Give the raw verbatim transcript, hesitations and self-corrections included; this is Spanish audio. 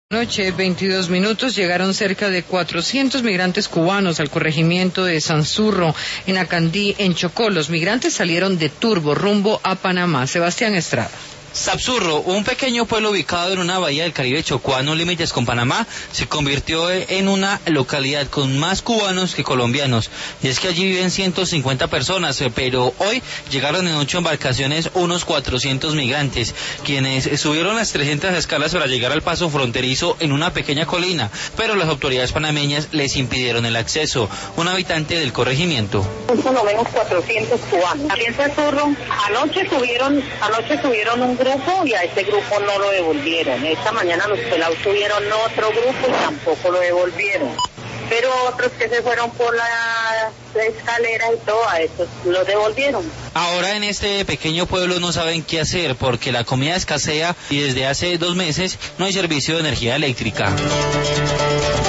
Noche, veintidós minutos, llegaron cerca de cuatrocientos migrantes cubanos al corregimiento de Sanzurro, en Acandí, en Chocó. Los migrantes salieron de Turbo, rumbo a Panamá. Sebastián Estrada. Sanzurro, un pequeño pueblo ubicado en una bahía del Caribe chocuano, límites con Panamá, se convirtió en una localidad con más cubanos que colombianos. Y es que allí viven ciento cincuenta personas, pero hoy llegaron en ocho embarcaciones unos cuatrocientos migrantes, quienes subieron las trescientas escalas para llegar al paso fronterizo en una pequeña colina, pero las autoridades panameñas les impidieron el acceso. Un habitante del corregimiento. Por lo menos cuatrocientos cubanos. Aquí en Sanzurro, anoche subieron, anoche subieron un grupo y a ese grupo no lo devolvieron. Esta mañana los pelados subieron otro grupo y tampoco lo devolvieron. Pero otros que se fueron por la escalera y todo, a esos los devolvieron. Ahora en este pequeño pueblo no saben qué hacer porque la comida escasea y desde hace dos meses no hay servicio de energía eléctrica.